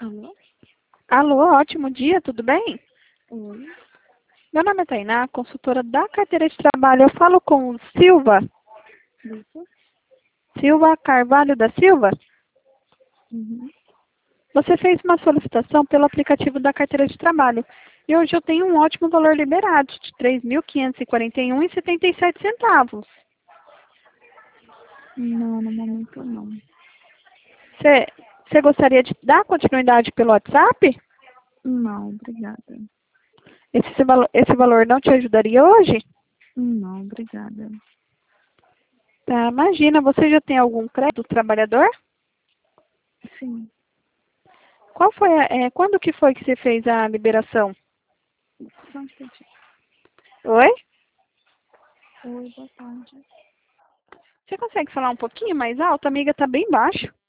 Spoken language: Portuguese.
Alô? Alô, ótimo dia, tudo bem? Oi. Meu nome é Tainá, consultora da carteira de trabalho. Eu falo com o Silva, Isso? Silva Carvalho da Silva. Uhum. Você fez uma solicitação pelo aplicativo da carteira de trabalho. E hoje eu tenho um ótimo valor liberado de R$ 3.541,77. Não, no momento não. Você gostaria de dar continuidade pelo WhatsApp? Não, obrigada. Esse valor não te ajudaria hoje? Não, obrigada. Tá, imagina, você já tem algum crédito do trabalhador? Sim. Quando que foi que você fez a liberação? Só um instantinho. Oi? Oi, boa tarde. Você consegue falar um pouquinho mais alto? Amiga, tá bem baixo.